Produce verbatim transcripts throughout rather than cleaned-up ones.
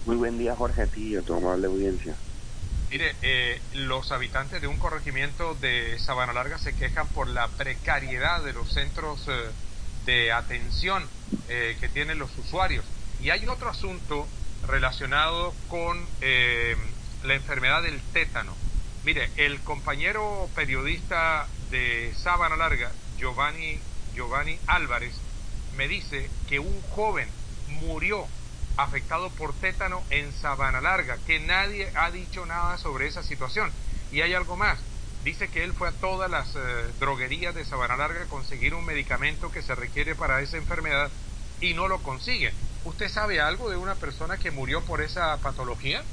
Muy buen día, Jorge, a ti y a tu amable audiencia. Mire, eh, los habitantes de un corregimiento de Sabana Larga se quejan por la precariedad de los centros eh, de atención eh, que tienen los usuarios. Y hay otro asunto relacionado con eh, la enfermedad del tétano. Mire, el compañero periodista de Sabana Larga, Giovanni, Giovanni Álvarez, me dice que un joven murió afectado por tétano en Sabana Larga, que nadie ha dicho nada sobre esa situación. Y hay algo más. Dice que él fue a todas las eh, droguerías de Sabana Larga a conseguir un medicamento que se requiere para esa enfermedad y no lo consigue. ¿Usted sabe algo de una persona que murió por esa patología?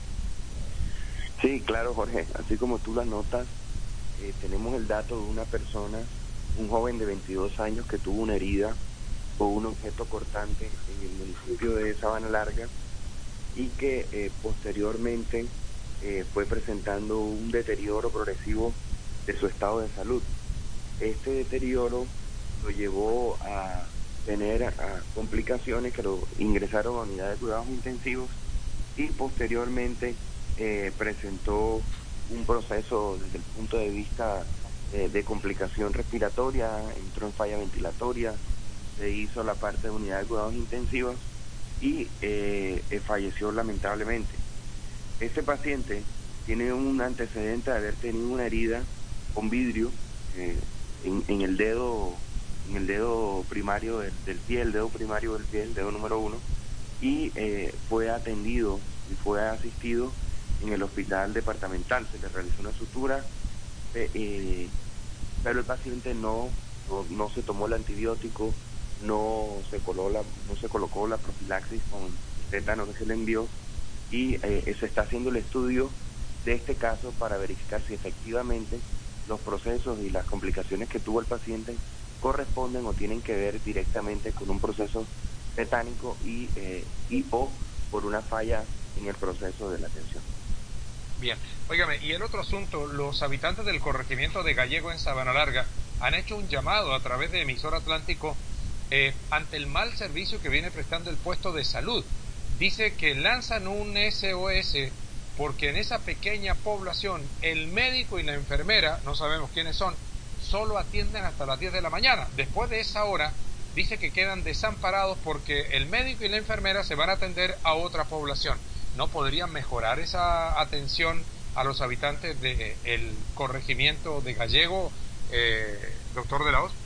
Sí, claro, Jorge, así como tú las notas, eh, tenemos el dato de una persona, un joven de veintidós años que tuvo una herida o un objeto cortante en el municipio de Sabana Larga y que eh, posteriormente eh, fue presentando un deterioro progresivo de su estado de salud. Este deterioro lo llevó a tener a complicaciones que lo ingresaron a unidades de cuidados intensivos y posteriormente eh, presentó un proceso desde el punto de vista eh, de complicación respiratoria, entró en falla ventilatoria, se hizo la parte de unidad de cuidados intensivos y eh, eh, falleció lamentablemente. Este paciente tiene un antecedente de haber tenido una herida con vidrio eh, en, en el dedo, en el dedo primario del, del pie, el dedo primario del pie, el dedo número uno, y eh, fue atendido y fue asistido en el hospital departamental. Se le realizó una sutura, eh, eh, pero el paciente no, no, no se tomó el antibiótico, no se, coló la, no se colocó la profilaxis con el tétano que se le envió y eh, se está haciendo el estudio de este caso para verificar si efectivamente los procesos y las complicaciones que tuvo el paciente corresponden o tienen que ver directamente con un proceso tetánico y, eh, y o por una falla en el proceso de la atención. Bien, óigame, y el otro asunto, los habitantes del corregimiento de Gallego en Sabana Larga han hecho un llamado a través de emisor Atlántico eh, ante el mal servicio que viene prestando el puesto de salud. Dice que lanzan un S O S porque en esa pequeña población el médico y la enfermera, no sabemos quiénes son, solo atienden hasta las diez de la mañana. Después de esa hora, dice que quedan desamparados porque el médico y la enfermera se van a atender a otra población. ¿No podrían mejorar esa atención a los habitantes del corregimiento de Gallego, eh, doctor de la Hoz?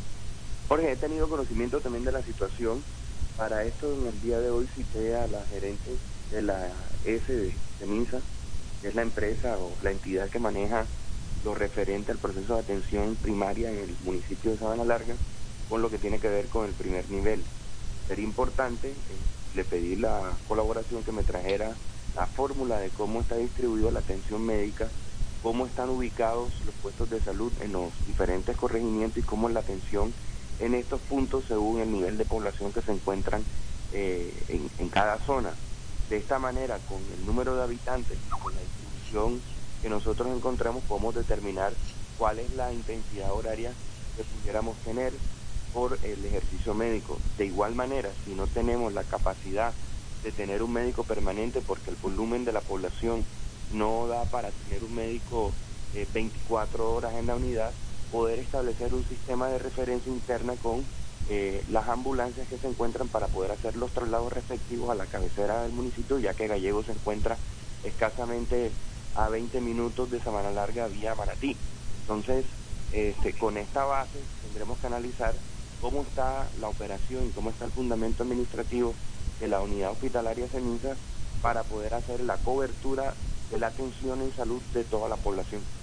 Jorge, he tenido conocimiento también de la situación. Para esto, en el día de hoy cité a la gerente de la S de, de MINSA, que es la empresa o la entidad que maneja lo referente al proceso de atención primaria en el municipio de Sabana Larga, con lo que tiene que ver con el primer nivel. Sería importante, eh, le pedí la colaboración que me trajera la fórmula de cómo está distribuida la atención médica, cómo están ubicados los puestos de salud en los diferentes corregimientos y cómo es la atención en estos puntos según el nivel de población que se encuentran eh, en, en cada zona. De esta manera, con el número de habitantes y con la distribución que nosotros encontramos, podemos determinar cuál es la intensidad horaria que pudiéramos tener por el ejercicio médico. De igual manera, si no tenemos la capacidad de tener un médico permanente porque el volumen de la población no da para tener un médico eh, veinticuatro horas en la unidad, poder establecer un sistema de referencia interna con eh, las ambulancias que se encuentran para poder hacer los traslados respectivos a la cabecera del municipio, ya que Gallego se encuentra escasamente a veinte minutos de Sabana Larga vía Manatí. Entonces, este, con esta base tendremos que analizar cómo está la operación y cómo está el fundamento administrativo de la unidad hospitalaria Ceniza para poder hacer la cobertura de la atención en salud de toda la población.